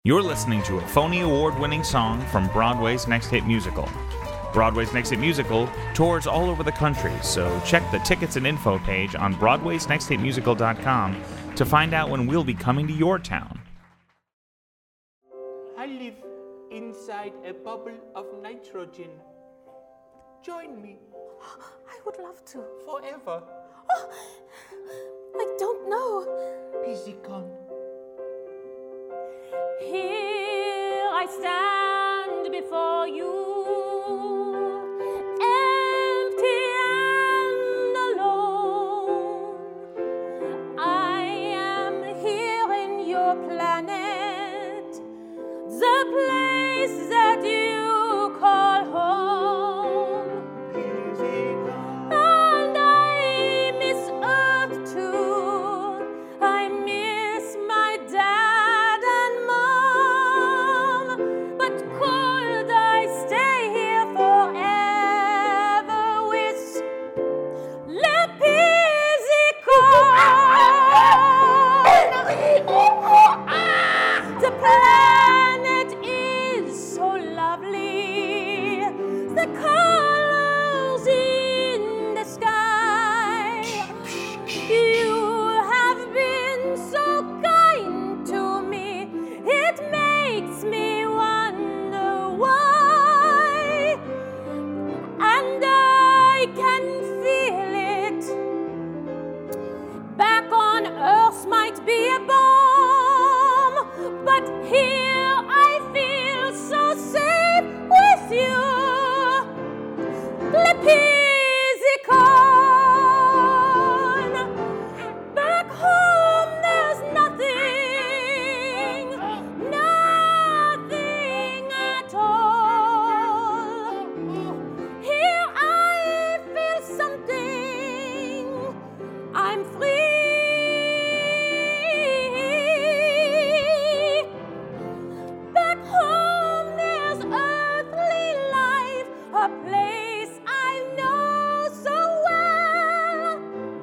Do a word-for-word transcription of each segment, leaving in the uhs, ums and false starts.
You're listening to a Phony Award-winning song from Broadway's Next Hit Musical. Broadway's Next Hit Musical tours all over the country, so check the tickets and info page on broadways next hit musical dot com to find out when we'll be coming to your town. I live inside a bubble of nitrogen. Join me. I would love to. Forever. Oh, I don't know. Piscicon. Here I stand before you, empty and alone. I am here in your planet, the place that you call home. And I miss Earth too. I miss my dad and mom. But could I stay here forever with Le Piscicon? The planet is so lovely. The colors in the sky. You have been so kind to me. It makes me wonder why. And I can feel it. Back on Earth might be a bomb, but here I feel so safe with you. Le Piscicon. Back home there's nothing, nothing at all. Here I feel something. I'm free. Back home there's earthly life, a place I know so well.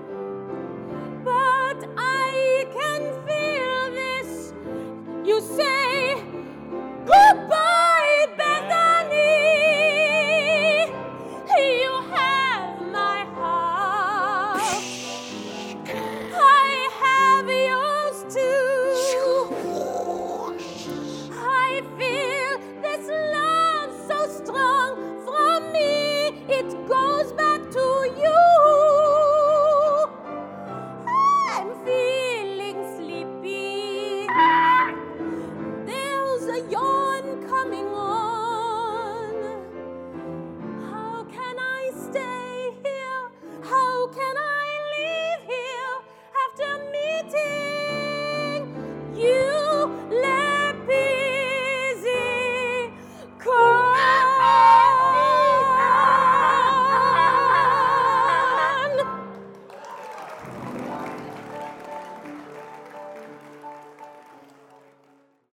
But I can feel this. You say goodbye, Bethany. You have my heart. I have yours too. I feel this love so strong. From me, it goes back to you. I'm feeling sleepy. There's a yawn coming on.